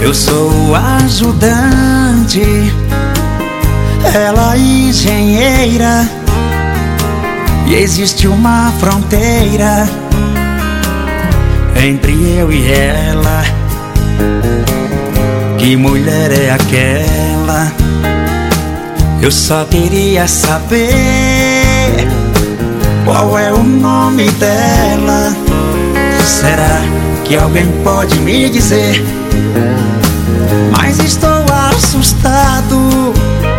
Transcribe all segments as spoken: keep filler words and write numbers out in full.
Eu sou o ajudante, ela engenheira, e existe uma fronteira entre eu e ela. Que mulher é aquela? Eu só queria saber qual é o nome dela. Será que alguém pode me dizer? Mas estou assustado,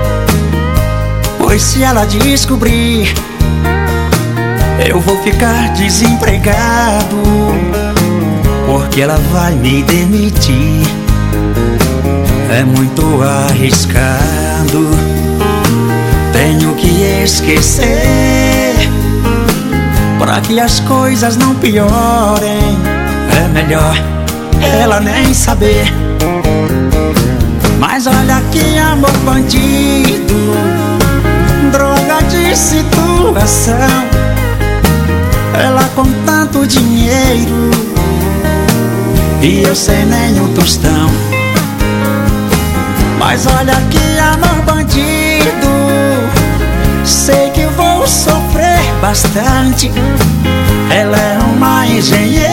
pois se ela descobrir, eu vou ficar desempregado, porque ela vai me demitir. É muito arriscado, tenho que esquecer, para que as coisas não piorem. É melhor ela nem saber. Mas olha que amor bandido, droga de situação. Ela com tanto dinheiro e eu sem nenhum tostão. Mas olha que amor bandido, sei que vou sofrer bastante. Ela é uma engenheira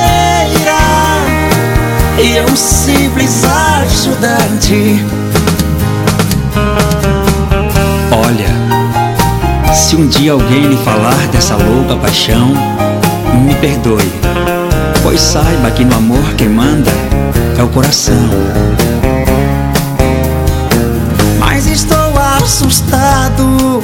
e eu um simples ajudante. Olha, se um dia alguém lhe falar dessa louca paixão, me perdoe, pois saiba que no amor quem manda é o coração. Mas estou assustado,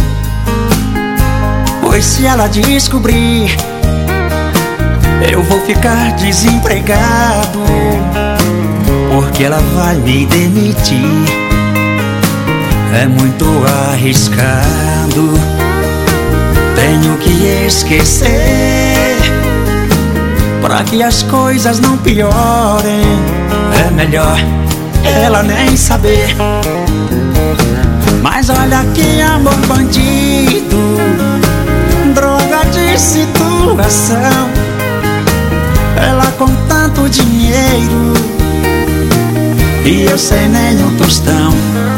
pois se ela descobrir, eu vou ficar desempregado, porque ela vai me demitir. É muito arriscado, tenho que esquecer, para que as coisas não piorem. É melhor ela nem saber. Mas olha que amor bandido, droga de situação. Ela com tanto dinheiro e eu sem nenhum tostão.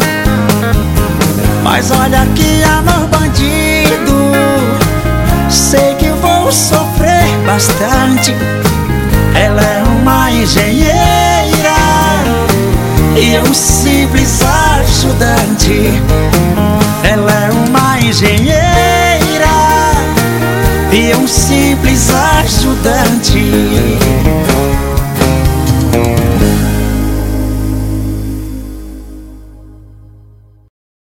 Mas olha que amor bandido, sei que vou sofrer bastante. Ela é uma engenheira e eu um simples ajudante. Ela é uma engenheira e eu um simples ajudante.